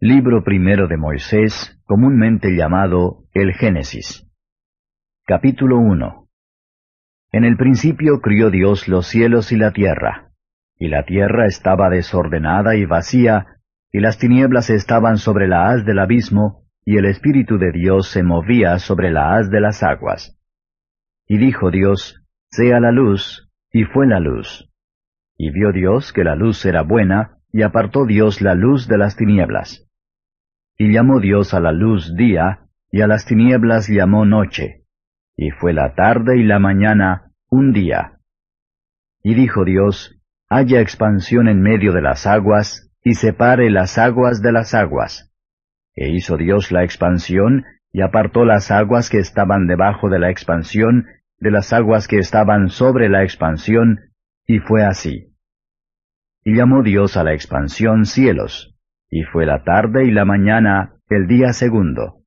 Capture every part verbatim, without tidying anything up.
Libro primero de Moisés, comúnmente llamado el Génesis. Capítulo uno. En el principio crió Dios los cielos y la tierra. Y la tierra estaba desordenada y vacía, y las tinieblas estaban sobre la haz del abismo, y el Espíritu de Dios se movía sobre la haz de las aguas. Y dijo Dios, sea la luz, y fue la luz. Y vio Dios que la luz era buena, y apartó Dios la luz de las tinieblas. Y llamó Dios a la luz día, y a las tinieblas llamó noche. Y fue la tarde y la mañana un día. Y dijo Dios, haya expansión en medio de las aguas, y separe las aguas de las aguas. E hizo Dios la expansión, y apartó las aguas que estaban debajo de la expansión, de las aguas que estaban sobre la expansión, y fue así. Y llamó Dios a la expansión cielos. Y fue la tarde y la mañana el día segundo.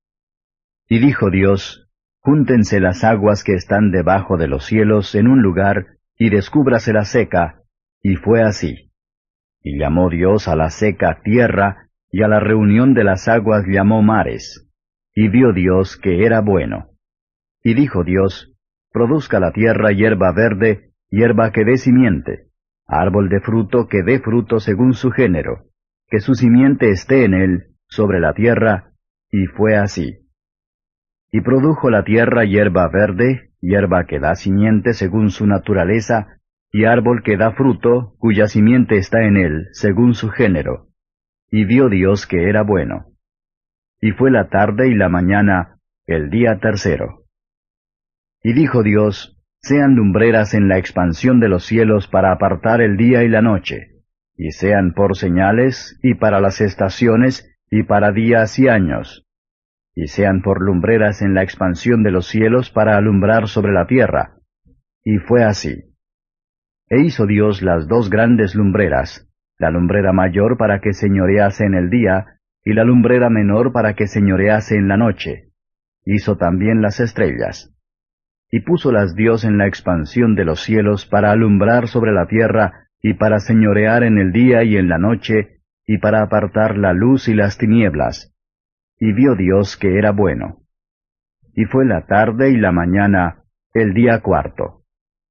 Y dijo Dios, júntense las aguas que están debajo de los cielos en un lugar, y descúbrase la seca, y fue así. Y llamó Dios a la seca tierra, y a la reunión de las aguas llamó mares. Y vio Dios que era bueno. Y dijo Dios, produzca la tierra hierba verde, hierba que dé simiente, árbol de fruto que dé fruto según su género, que su simiente esté en él, sobre la tierra, y fue así. Y produjo la tierra hierba verde, hierba que da simiente según su naturaleza, y árbol que da fruto, cuya simiente está en él, según su género. Y vio Dios que era bueno. Y fue la tarde y la mañana, el día tercero. Y dijo Dios, sean lumbreras en la expansión de los cielos para apartar el día y la noche, y sean por señales, y para las estaciones, y para días y años, y sean por lumbreras en la expansión de los cielos para alumbrar sobre la tierra. Y fue así. E hizo Dios las dos grandes lumbreras, la lumbrera mayor para que señorease en el día, y la lumbrera menor para que señorease en la noche. Hizo también las estrellas. Y púsolas Dios en la expansión de los cielos para alumbrar sobre la tierra, y para señorear en el día y en la noche, y para apartar la luz y las tinieblas. Y vio Dios que era bueno. Y fue la tarde y la mañana, el día cuarto.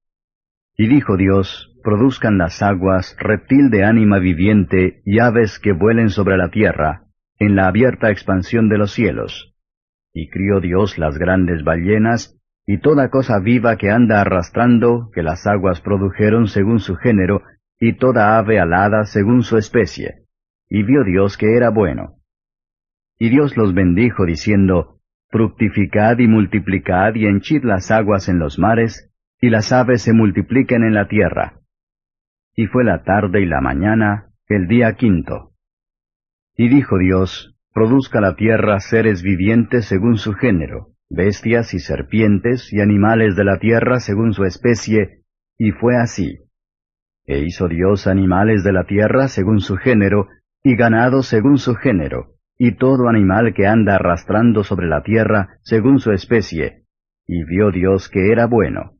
Y dijo Dios, produzcan las aguas reptil de ánima viviente y aves que vuelen sobre la tierra, en la abierta expansión de los cielos. Y crió Dios las grandes ballenas, y toda cosa viva que anda arrastrando, que las aguas produjeron según su género, y toda ave alada según su especie. Y vio Dios que era bueno. Y Dios los bendijo diciendo, fructificad y multiplicad y henchid las aguas en los mares, y las aves se multipliquen en la tierra. Y fue la tarde y la mañana, el día quinto. Y dijo Dios, produzca la tierra seres vivientes según su género, bestias y serpientes y animales de la tierra según su especie, y fue así. E hizo Dios animales de la tierra según su género, y ganado según su género, y todo animal que anda arrastrando sobre la tierra según su especie, y vio Dios que era bueno.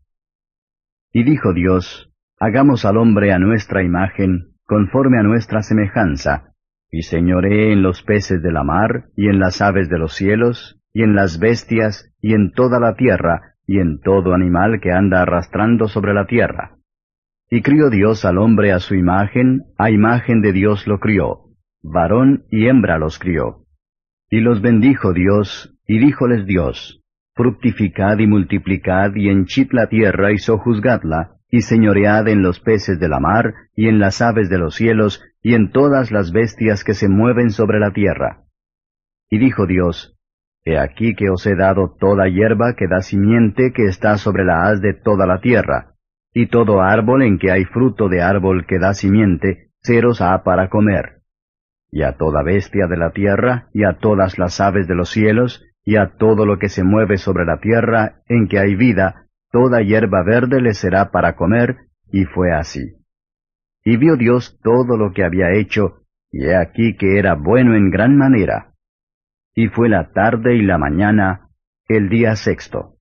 Y dijo Dios, hagamos al hombre a nuestra imagen, conforme a nuestra semejanza, y señoree en los peces de la mar, y en las aves de los cielos, y en las bestias, y en toda la tierra, y en todo animal que anda arrastrando sobre la tierra. Y crió Dios al hombre a su imagen, a imagen de Dios lo crió, varón y hembra los crió. Y los bendijo Dios, y díjoles Dios, fructificad y multiplicad y henchid la tierra y sojuzgadla, y señoread en los peces de la mar, y en las aves de los cielos, y en todas las bestias que se mueven sobre la tierra. Y dijo Dios, he aquí que os he dado toda hierba que da simiente que está sobre la haz de toda la tierra, y todo árbol en que hay fruto de árbol que da simiente, seros ha para comer. Y a toda bestia de la tierra, y a todas las aves de los cielos, y a todo lo que se mueve sobre la tierra, en que hay vida, toda hierba verde les será para comer, y fue así. Y vio Dios todo lo que había hecho, y he aquí que era bueno en gran manera. Y fue la tarde y la mañana, el día sexto.